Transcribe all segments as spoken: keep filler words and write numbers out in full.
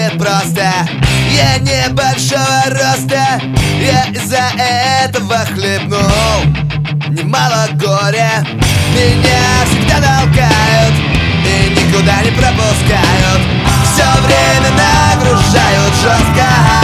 будет просто. Я небольшого роста, я из-за этого хлебнул немало горя. Меня всегда толкают и никуда не пропускают, все время нагружают жестко.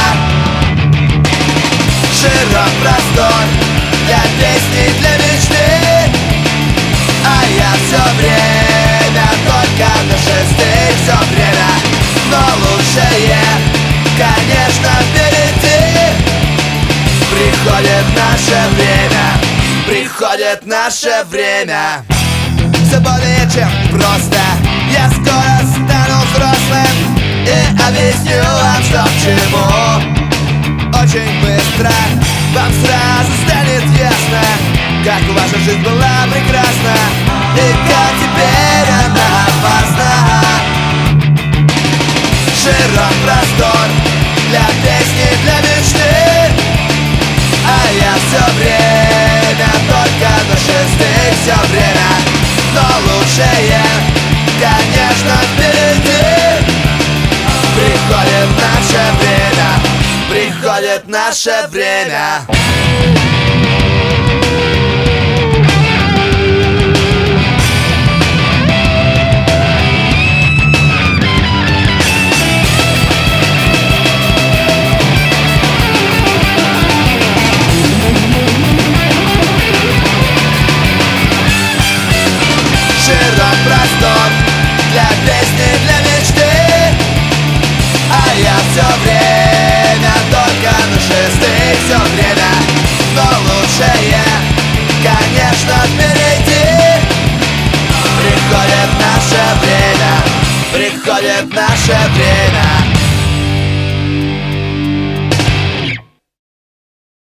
Широк простор для песни, для мечты, а я все время только на шестых, все время. Но лучшее, конечно, впереди. Приходит наше время, приходит наше время. Все более чем просто. Я скоро стану взрослым и объясню вам, что к чему. Очень быстро вам сразу станет ясно, как ваша жизнь была прекрасна и как теперь она опасна. Широк простор для песни, для мечты, а я все время только на шестых, все время. Но лучшее, конечно, впереди. Приходит наше время, приходит наше время. Широк простор для песни, для мечты, а я все время только на шестых, все время. Но лучшее, конечно, впереди. Приходит наше время, приходит наше время.